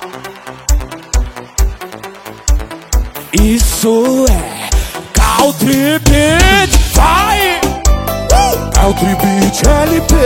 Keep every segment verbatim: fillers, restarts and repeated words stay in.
Isso é Country Beat, vai! Uh! Country Beat L P.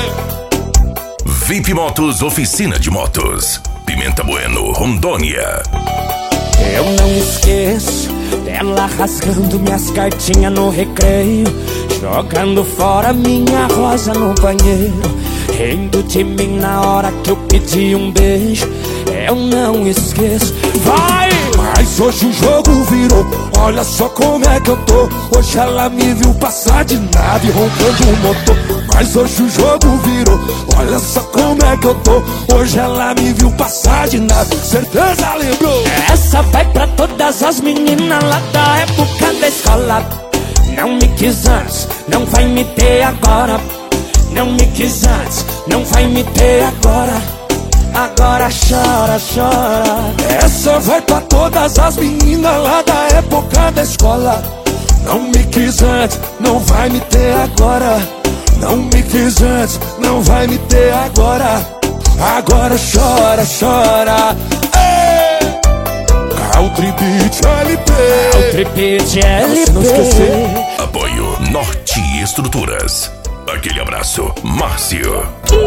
V I P Motos, oficina de motos. Pimenta Bueno, Rondônia. Eu não esqueço dela rasgando minhas cartinhas no recreio, jogando fora minha rosa no banheiro, rindo de mim na hora que eu pedi um beijo. Eu não esqueço, vai! Mas hoje o jogo virou, olha só como é que eu tô. Hoje ela me viu passar de nave roncando o motor. Mas hoje o jogo virou, olha só como é que eu tô. Hoje ela me viu passar de nave, certeza lembrou. Essa vai pra todas as meninas lá da época da escola. Não me quis antes, não vai me ter agora. Não me quis antes, não vai me ter agora. Agora chora, chora. Essa vai pra todas as meninas lá da época da escola. Não me quis antes, não vai me ter agora. Não me quis antes, não vai me ter agora. Agora chora, chora. Ei! Country Beat L P. Country Beat L P. Não esquecer. Apoio Norte Estruturas. Aquele abraço, Márcio.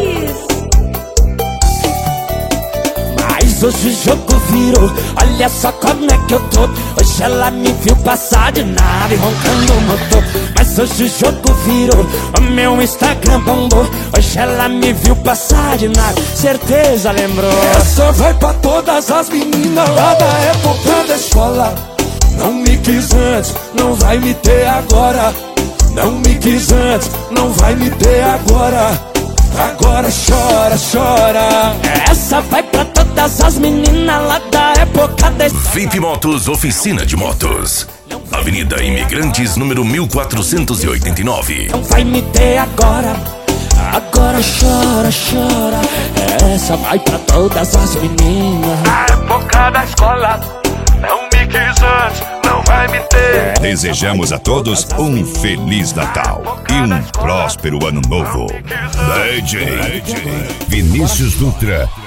Mas hoje o jogo virou, olha só como é que eu tô. Hoje ela me viu passar de nave roncando o motor. Mas hoje o jogo virou, o meu Instagram bombou. Hoje ela me viu passar de nave, certeza lembrou. Essa vai pra todas as meninas lá da época da escola. Não me quis antes, não vai me ter agora. Não me quis antes, não vai me ter agora. Agora chora, chora. Essa vai pra todas as meninas lá da época da escola. V I P Motos, oficina de motos. Avenida Imigrantes, número mil quatrocentos e oitenta e nove. Não vai me ter agora. Agora chora, chora. Essa vai pra todas as meninas na época da escola. Não me quis antes, não vai me ter. Desejamos a todos um Feliz Natal e um próspero Ano Novo. D J Vinícius Dutra